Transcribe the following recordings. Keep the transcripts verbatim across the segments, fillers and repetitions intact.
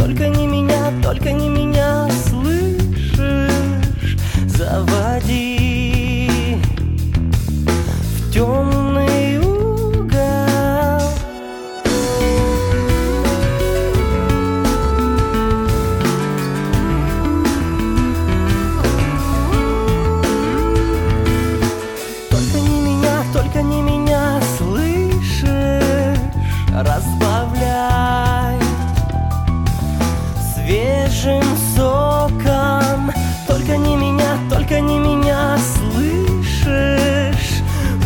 только не меня, только не меня, слышишь? Заводи в темный угол. Только не меня, только не меня, слышишь? Разбавляй свежим соком. Только не меня, только не меня, слышишь?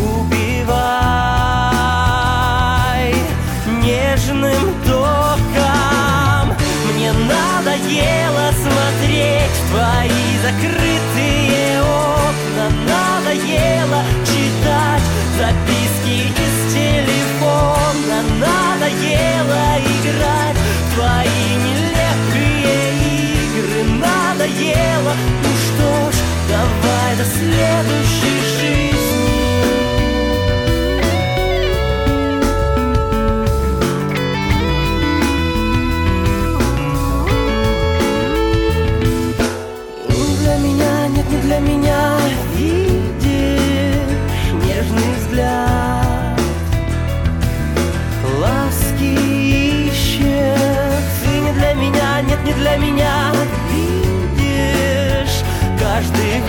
Убивай нежным током. Мне надоело смотреть в твои закрытые окна. Надоело читать записки из телефона. Надоело играть в твои нелепые игры. Надоело, ну что ж, давай до следующей жизни. И не для меня, нет, не для меня, видишь, нежный взгляд, ласки ищет. И не для меня, нет, не для меня, видишь, каждый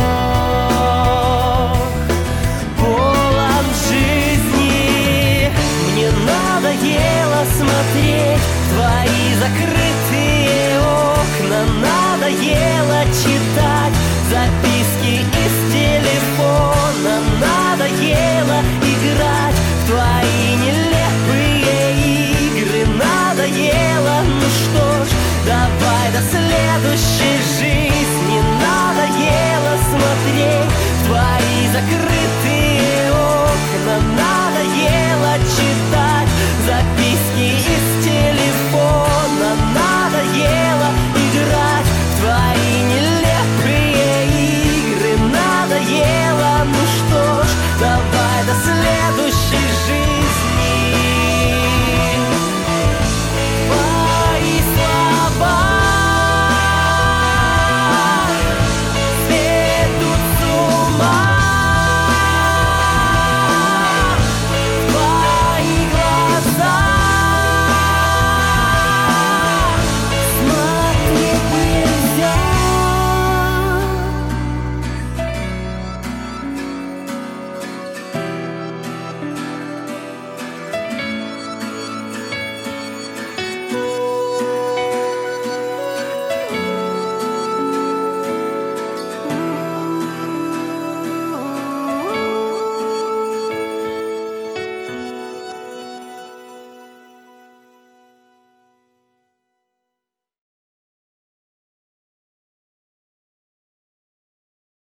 вдох полон жизни. Мне надоело смотреть в твои закрытые окна. Надоело читать записки из телефона. Надоело играть в твои нелепые игры. Надоело, ну что ж, давай до следующей жизни. Надоело смотреть в твои закрытые